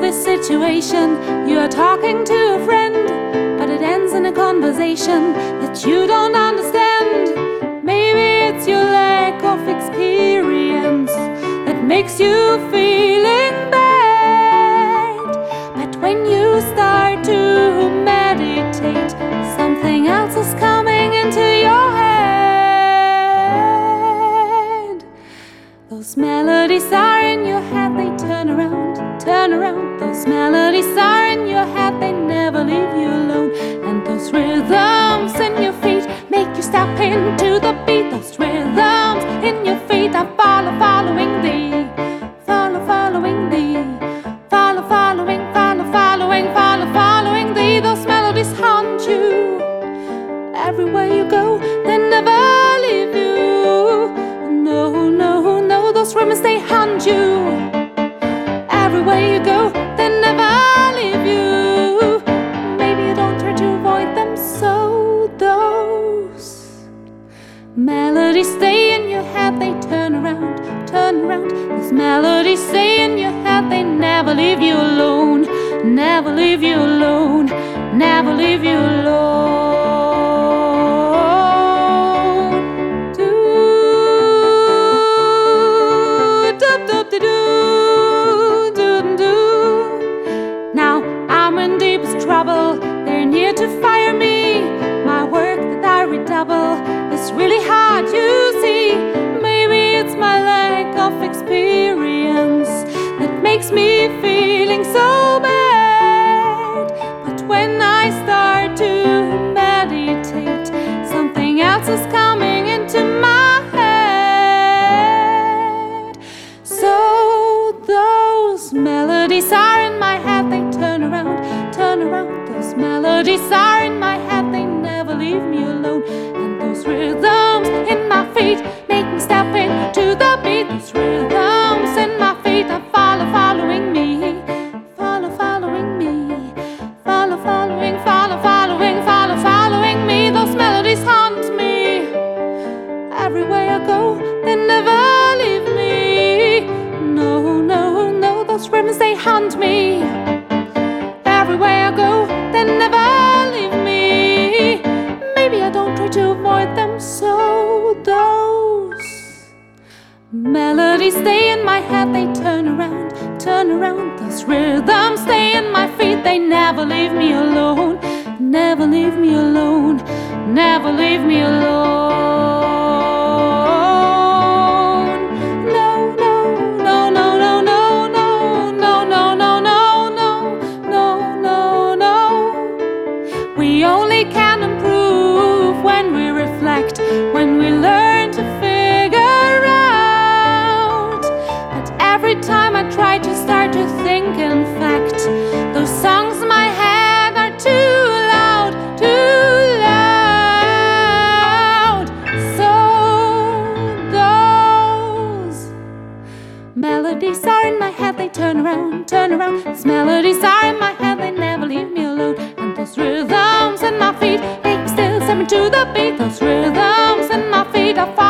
this situation. You are talking to a friend, but it ends in a conversation that you don't understand. Maybe it's your lack of experience that makes you feeling bad. But when you start to meditate, something else is coming into your head. Those melodies are in your head, they turn around, turn around. Those melodies are in your head, they never leave you alone. And those rhythms in your feet make you step into the beat. Those rhythms in your feet are following thee, following thee, following thee. Those melodies haunt you everywhere you go, they never leave you. No, no, no, those rhythms, they haunt you everywhere you go, they never leave you. Maybe you don't try to avoid them, so those melodies stay in your head, they turn around, turn around. Those melodies stay in your head, they never leave you alone, never leave you alone, never leave you alone. Now I'm in deepest trouble, they're near to fire me. My work that I redouble is really hard, you see. Maybe it's my lack of experience that makes me feeling so bad. But when I start to meditate, something else is coming into my head. So those melodies are in my head, they turn around, turn around. Those melodies are in my head, they never leave me alone. And those rhythms in my feet make me step into the beat. Those rhythms in my feet are following me, following me, following me. Those melodies haunt me everywhere I go, they never leave me. No, no, no, those rhythms, they haunt me everywhere I go, they never leave me. Maybe I don't try to avoid them, so those melodies stay in my head, they turn around, turn around. Those rhythms stay in my feet, they never leave me alone, never leave me alone, never leave me alone. No, no, no, no, no, no, no, no, no, no, no, no, no, no, no. We only can improve when we reflect, when we learn to figure out. But every time I try to start to think, in fact, those songs in my head are too loud, too loud. So those melodies are in my head, they turn around, turn around. Those melodies are in my head, they never leave me alone. And those rhythms in my feet make me still step into the beat. Those rhythms in my feet are